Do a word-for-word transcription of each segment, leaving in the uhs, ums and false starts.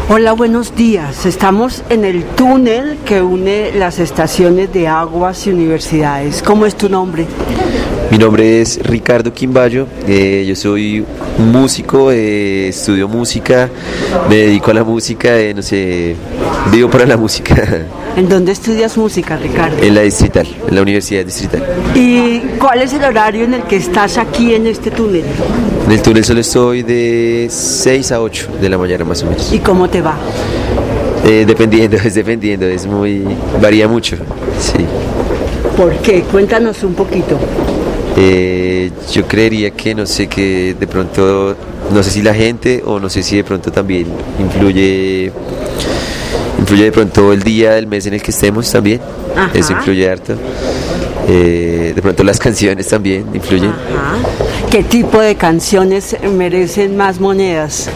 Hola, buenos días. Estamos en el túnel que une las estaciones de Aguas y universidades. ¿Cómo es tu nombre? Mi nombre es Ricardo Quimbayo, eh, yo soy un músico, eh, estudio música, me dedico a la música, eh, no sé, vivo para la música. ¿En dónde estudias música, Ricardo? En la Distrital, en la Universidad Distrital. ¿Y cuál es el horario en el que estás aquí en este túnel? En el túnel solo estoy de seis a ocho de la mañana más o menos. ¿Y cómo te va? Eh, dependiendo, es dependiendo, es muy, varía mucho, sí. ¿Por qué? Cuéntanos un poquito. Eh, yo creería que no sé, que de pronto, no sé si la gente o no sé si de pronto también influye, influye de pronto el día del mes en el que estemos también. Ajá. Eso influye harto. Eh, de pronto las canciones también influyen. Ajá. ¿Qué tipo de canciones merecen más monedas?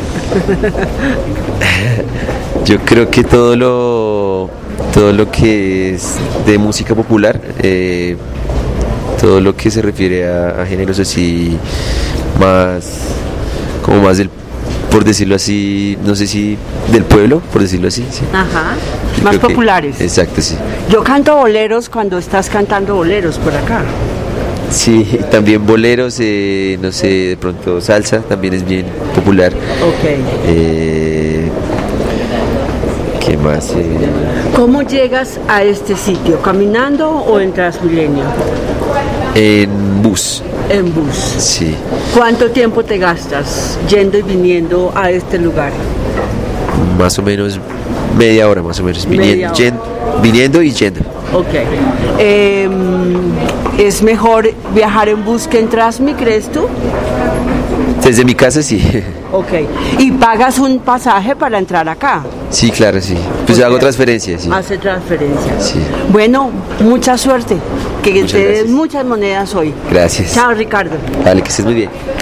Yo creo que todo lo, todo lo que es de música popular, eh, todo lo que se refiere a, a géneros así más, como más del, por decirlo así, no sé si del pueblo, por decirlo así. Sí. Ajá, yo más populares. Que, exacto, sí. Yo canto boleros cuando estás cantando boleros por acá. Sí, también boleros, eh, no sé, de pronto salsa también es bien popular. Ok. Eh, ¿Qué más? Eh, ¿Cómo llegas a este sitio? ¿Caminando o en Transmilenio? En bus. En bus. Sí. ¿Cuánto tiempo te gastas yendo y viniendo a este lugar? Más o menos media hora, más o menos. Media viniendo, hora. Yendo, viniendo y yendo. Ok. Eh, ¿Es mejor viajar en bus que en Transmi, crees tú? Desde mi casa sí. Ok. ¿Y pagas un pasaje para entrar acá? Sí, claro, sí. Pues hago transferencia, sí. Hace transferencia. Sí. Bueno, mucha suerte. Que Muchas te den gracias. muchas monedas hoy. Gracias. Chao, Ricardo. Vale, que estés muy bien.